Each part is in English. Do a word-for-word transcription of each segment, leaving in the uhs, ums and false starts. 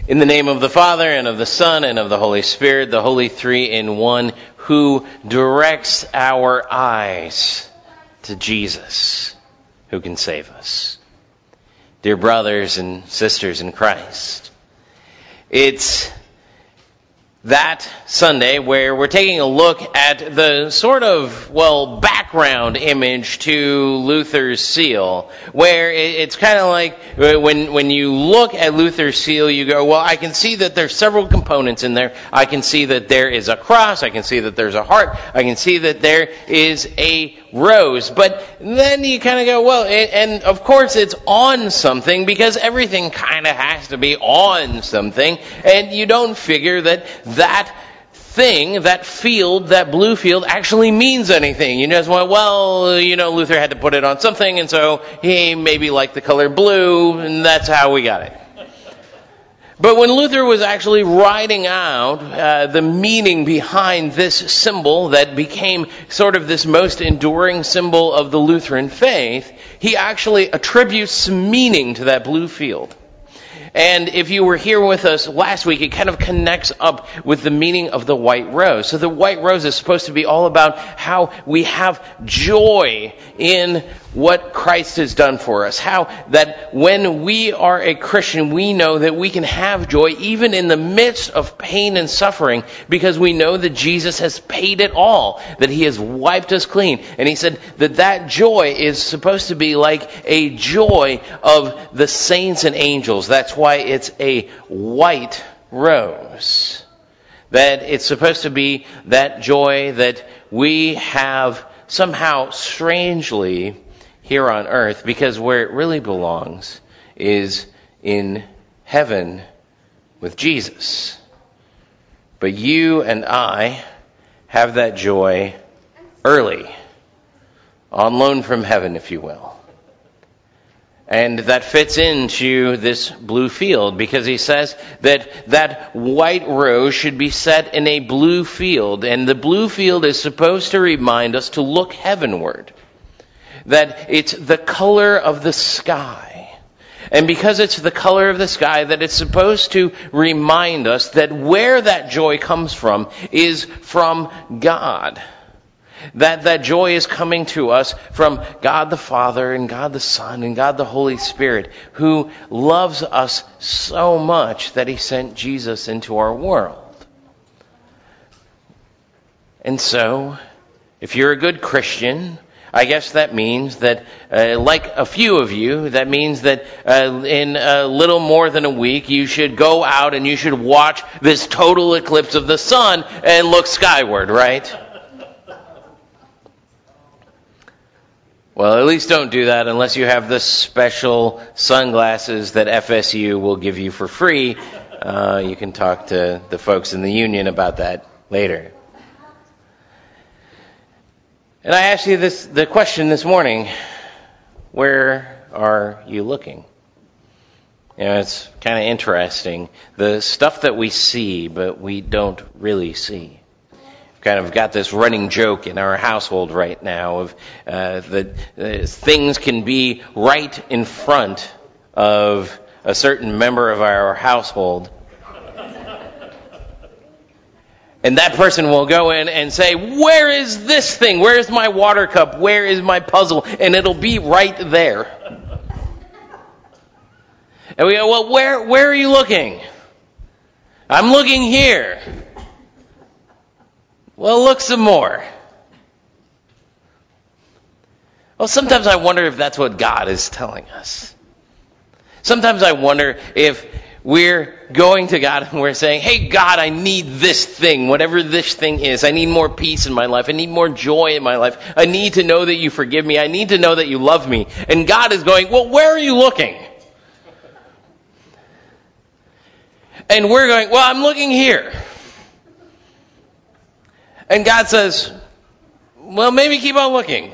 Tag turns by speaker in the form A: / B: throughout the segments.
A: In the name of the Father, and of the Son, and of the Holy Spirit, the Holy Three in One, who directs our eyes to Jesus, who can save us. Dear brothers and sisters in Christ, it's that Sunday where we're taking a look at the sort of, well, background image to Luther's seal, where it's kind of like when when you look at Luther's seal, you go, well, I can see that there's several components in there. I can see that there is a cross. I can see that there's a heart. I can see that there is a rose. But then you kind of go, well, and of course it's on something, because everything kind of has to be on something, and you don't figure that that thing, that field, that blue field, actually means anything. You just went, well, you know, Luther had to put it on something, and so he maybe liked the color blue, and that's how we got it. But when Luther was actually writing out uh, the meaning behind this symbol that became sort of this most enduring symbol of the Lutheran faith, he actually attributes some meaning to that blue field. And if you were here with us last week, it kind of connects up with the meaning of the white rose. So the white rose is supposed to be all about how we have joy in what Christ has done for us. How that when we are a Christian, we know that we can have joy even in the midst of pain and suffering, because we know that Jesus has paid it all, that he has wiped us clean. And he said that that joy is supposed to be like a joy of the saints and angels. That's why it's a white rose. That it's supposed to be that joy that we have somehow strangely here on earth, because where it really belongs is in heaven with Jesus. But you and I have that joy early, on loan from heaven, if you will. And that fits into this blue field, because he says that that white rose should be set in a blue field. And the blue field is supposed to remind us to look heavenward. That it's the color of the sky. And because it's the color of the sky, that it's supposed to remind us that where that joy comes from is from God. That that joy is coming to us from God the Father and God the Son and God the Holy Spirit, who loves us so much that he sent Jesus into our world. And so, if you're a good Christian, I guess that means that, uh, like a few of you, that means that uh, in a little more than a week, you should go out and you should watch this total eclipse of the sun and look skyward, right? Well, at least don't do that unless you have the special sunglasses that F S U will give you for free. Uh, you can talk to the folks in the union about that later. And I asked you this the question this morning, where are you looking? You know, it's kind of interesting. The stuff that we see, but we don't really see. Kind of got this running joke in our household right now of uh, that uh, things can be right in front of a certain member of our household, and that person will go in and say, "Where is this thing? Where is my water cup? Where is my puzzle?" And it'll be right there. And we go, "Well, where where are you looking?" "I'm looking here." "Well, look some more." Well, sometimes I wonder if that's what God is telling us. Sometimes I wonder if we're going to God and we're saying, "Hey, God, I need this thing, whatever this thing is. I need more peace in my life. I need more joy in my life. I need to know that you forgive me. I need to know that you love me." And God is going, "Well, where are you looking?" And we're going, "Well, I'm looking here." And God says, "Well, maybe keep on looking."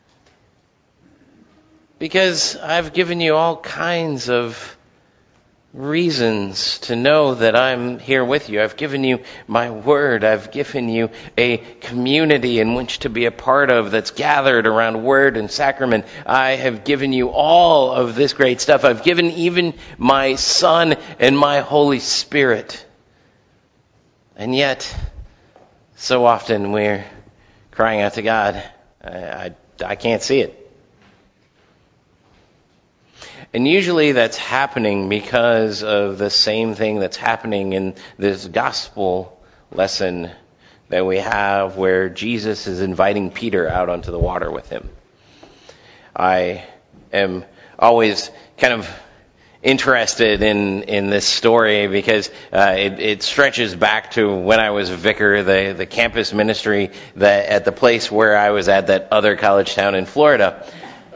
A: Because I've given you all kinds of reasons to know that I'm here with you. I've given you my word. I've given you a community in which to be a part of that's gathered around word and sacrament. I have given you all of this great stuff. I've given even my Son and my Holy Spirit. And yet, so often we're crying out to God, I, I, I can't see it. And usually that's happening because of the same thing that's happening in this gospel lesson that we have where Jesus is inviting Peter out onto the water with him. I am always kind of interested in, in this story because uh, it, it stretches back to when I was a vicar, the, the campus ministry that at the place where I was at, that other college town in Florida.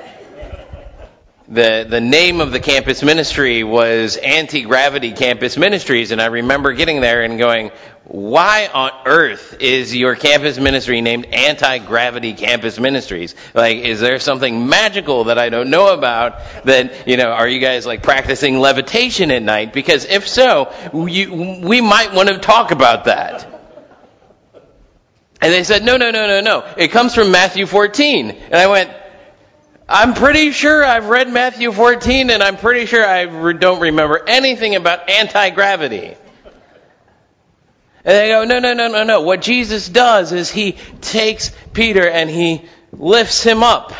A: The the name of the campus ministry was Anti-Gravity Campus Ministries, and I remember getting there and going, why on earth is your campus ministry named Anti-Gravity Campus Ministries? Like, is there something magical that I don't know about that, you know, are you guys like practicing levitation at night? Because if so, you, we might want to talk about that. And they said, no, no, no, no, no. It comes from Matthew fourteen. And I went, I'm pretty sure I've read Matthew fourteen, and I'm pretty sure I re- don't remember anything about anti-gravity. And they go, no, no, no, no, no. What Jesus does is he takes Peter and he lifts him up.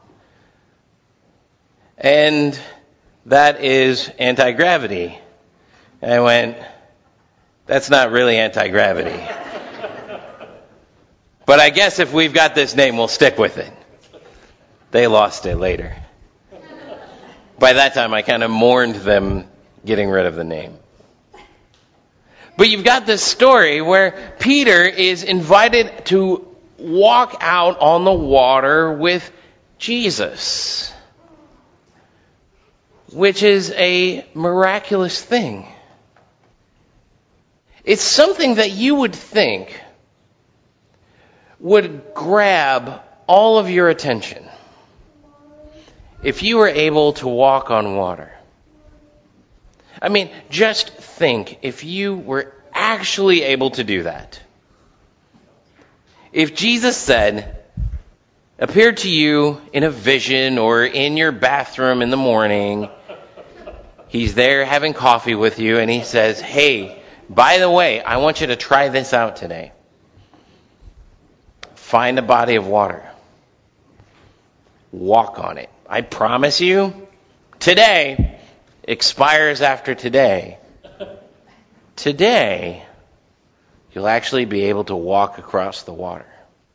A: And that is anti-gravity. And I went, that's not really anti-gravity. But I guess if we've got this name, we'll stick with it. They lost it later. By that time, I kind of mourned them getting rid of the name. But you've got this story where Peter is invited to walk out on the water with Jesus, which is a miraculous thing. It's something that you would think would grab all of your attention. If you were able to walk on water. I mean, just think if you were actually able to do that. If Jesus said, appeared to you in a vision or in your bathroom in the morning, he's there having coffee with you and he says, hey, by the way, I want you to try this out today. Find a body of water. Walk on it. I promise you, today expires after today. Today, you'll actually be able to walk across the water.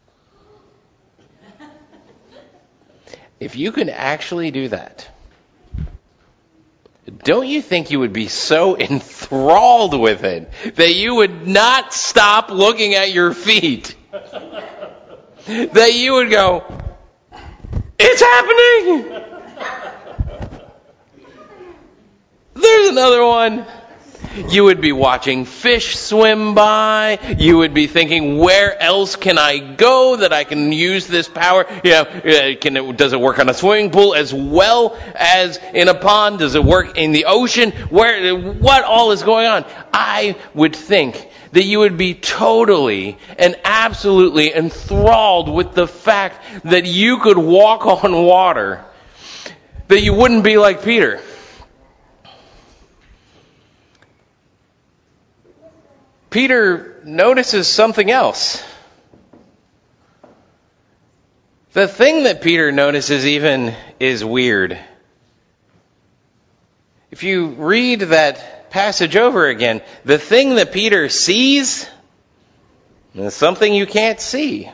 A: If you could actually do that, don't you think you would be so enthralled with it that you would not stop looking at your feet? That you would go, it's happening! There's another one. You would be watching fish swim by. You would be thinking, where else can I go that I can use this power? You know, can it, does it work on a swimming pool as well as in a pond? Does it work in the ocean? Where? What all is going on? I would think that you would be totally and absolutely enthralled with the fact that you could walk on water, that you wouldn't be like Peter. Peter notices something else. The thing that Peter notices even is weird. If you read that passage over again, the thing that Peter sees is something you can't see.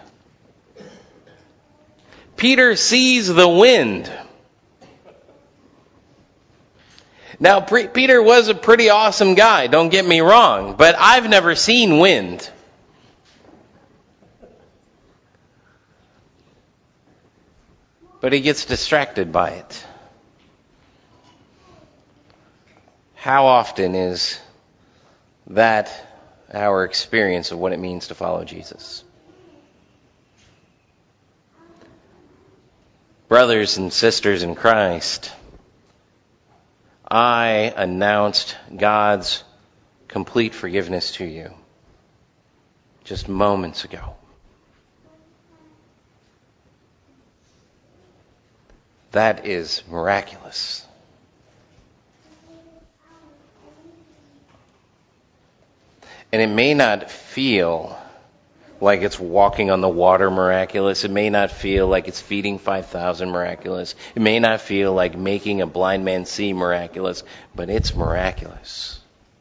A: Peter sees the wind. Now, P- Peter was a pretty awesome guy, don't get me wrong, but I've never seen wind. But he gets distracted by it. How often is that our experience of what it means to follow Jesus? Brothers and sisters in Christ, I announced God's complete forgiveness to you just moments ago. That is miraculous. And it may not feel like it's walking on the water miraculous. It may not feel like it's feeding five thousand miraculous. It may not feel like making a blind man see miraculous, but it's miraculous.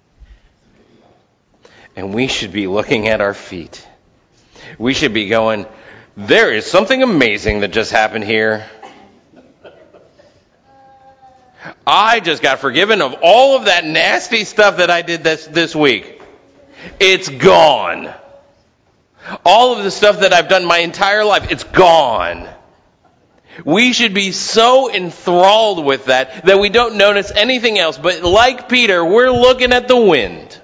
A: And we should be looking at our feet. We should be going, there is something amazing that just happened here. I just got forgiven of all of that nasty stuff that I did this, this week. It's gone. All of the stuff that I've done my entire life, it's gone. We should be so enthralled with that that we don't notice anything else. But like Peter, we're looking at the wind.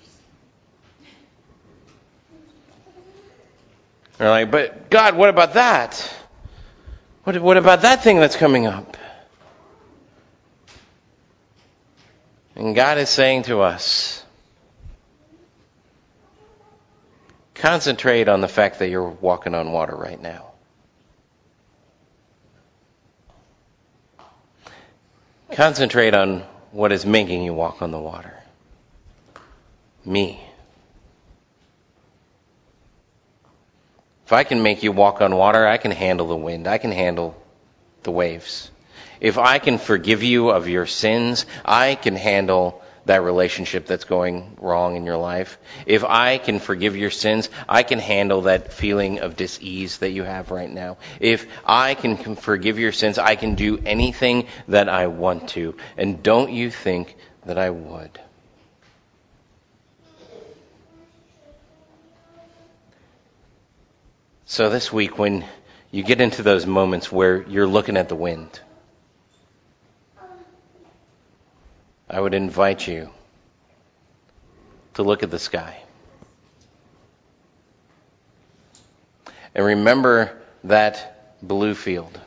A: We're like, but God, what about that? What, what about that thing that's coming up? And God is saying to us, concentrate on the fact that you're walking on water right now. Concentrate on what is making you walk on the water. Me. If I can make you walk on water, I can handle the wind. I can handle the waves. If I can forgive you of your sins, I can handle that relationship that's going wrong in your life. If I can forgive your sins, I can handle that feeling of dis-ease that you have right now. If I can forgive your sins, I can do anything that I want to. And don't you think that I would? So this week, when you get into those moments where you're looking at the wind, I would invite you to look at the sky. And remember that blue field.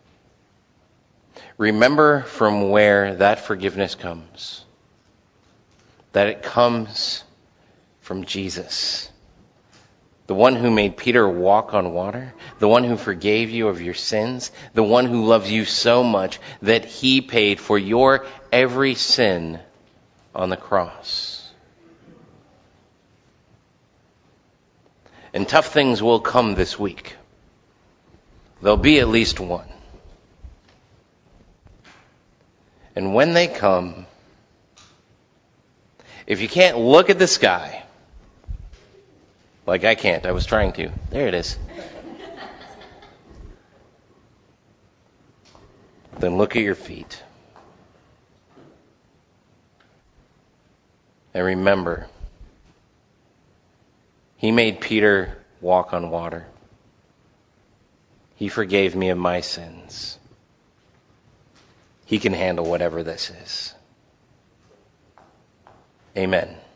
A: Remember from where that forgiveness comes. That it comes from Jesus. The one who made Peter walk on water, the one who forgave you of your sins, the one who loves you so much that he paid for your every sin on the cross. And tough things will come this week. There'll be at least one. And when they come, if you can't look at the sky, like I can't. I was trying to. There it is. Then look at your feet. And remember, he made Peter walk on water. He forgave me of my sins. He can handle whatever this is. Amen.